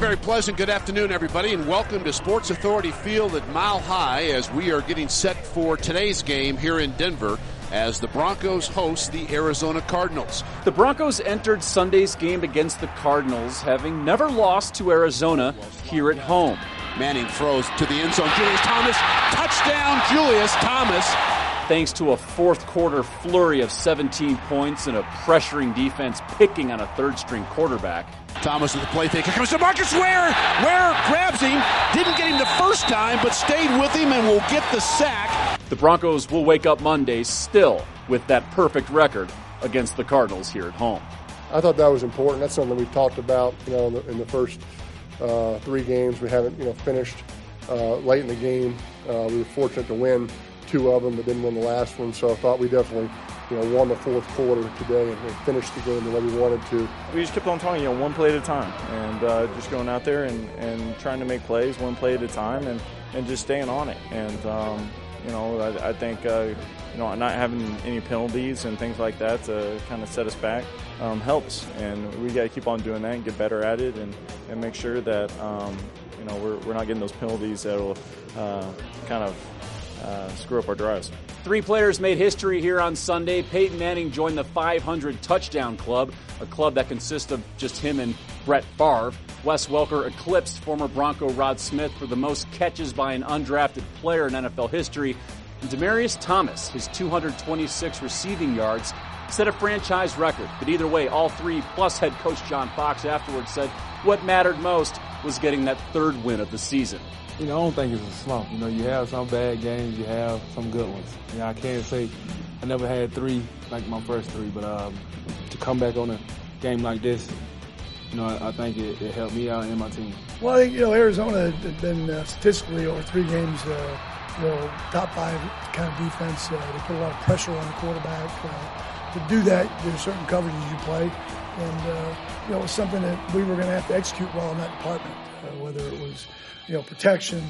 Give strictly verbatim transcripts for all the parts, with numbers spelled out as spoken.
very pleasant good afternoon, everybody, and welcome to Sports Authority Field at Mile High as we are getting set for today's game here in Denver as the Broncos host the Arizona Cardinals. The Broncos entered Sunday's game against the Cardinals, having never lost to Arizona here at home. Manning throws to the end zone. Julius Thomas, touchdown, Julius Thomas. Thanks to a fourth quarter flurry of seventeen points and a pressuring defense picking on a third-string quarterback. Thomas with the play fake. Here comes DeMarcus Ware. Ware grabs him. Didn't get him the first time, but stayed with him and will get the sack. The Broncos will wake up Monday still with that perfect record against the Cardinals here at home. I thought that was important. That's something we've talked about, you know, in the, in the first uh, three games. We haven't, you know, finished uh, late in the game. Uh, we were fortunate to win two of them, but didn't win the last one. So I thought we definitely, you know, won the fourth quarter today and finished the game the way we wanted to. We just kept on talking, you know, one play at a time, and uh, just going out there and, and trying to make plays one play at a time, and, and just staying on it. And um, you know, I, I think uh, you know, not having any penalties and things like that to kind of set us back um, helps, and we got to keep on doing that and get better at it, and, and make sure that um, you know we're we're not getting those penalties that will uh, kind of Uh, screw up our drives. Three players made history here on Sunday. Peyton Manning joined the five hundred touchdown club, a club that consists of just him and Brett Favre. Wes Welker eclipsed former Bronco Rod Smith for the most catches by an undrafted player in N F L history. And Demaryius Thomas, his two hundred twenty-six receiving yards, set a franchise record. But either way, all three, plus head coach John Fox afterwards, said what mattered most was getting that third win of the season. You know, I don't think it's a slump. You know, you have some bad games, you have some good ones. You know, I can't say I never had three like my first three, but um, to come back on a game like this, you know, I, I think it, it helped me out and my team. Well, I think, you know, Arizona had been uh, statistically over three games, uh, you know, top five kind of defense. Uh, they put a lot of pressure on the quarterback. Uh, to do that, there's certain coverages you play. And, uh, you know, it was something that we were going to have to execute well in that department, uh, whether it was, you know, protection,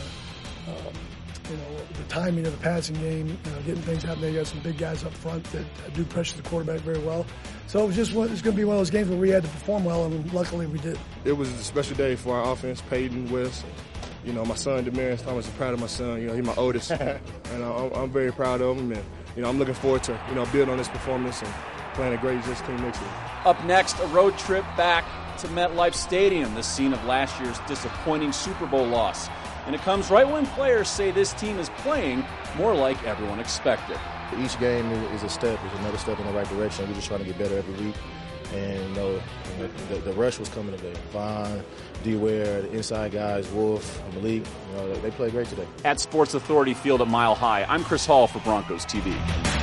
uh, um, you know, the timing of the passing game, you know, getting things happening. You got some big guys up front that uh, do pressure the quarterback very well. So it was just one, it's going to be one of those games where we had to perform well, and luckily we did. It was a special day for our offense. Peyton, Wes, you know, my son Demaryius Thomas. I'm proud of my son. You know, he's my oldest, and I'm, I'm very proud of him. And you know, I'm looking forward to, you know, building on this performance and playing a great Jets team next year. Up next, a road trip back to MetLife Stadium, the scene of last year's disappointing Super Bowl loss. And it comes right when players say this team is playing more like everyone expected. Each game is a step, is another step in the right direction. We're just trying to get better every week. And, you know, you know the, the rush was coming today. Vaughn, D-Ware, the inside guys, Wolf, Malik, you know, they, they played great today. At Sports Authority Field at Mile High, I'm Chris Hall for Broncos T V.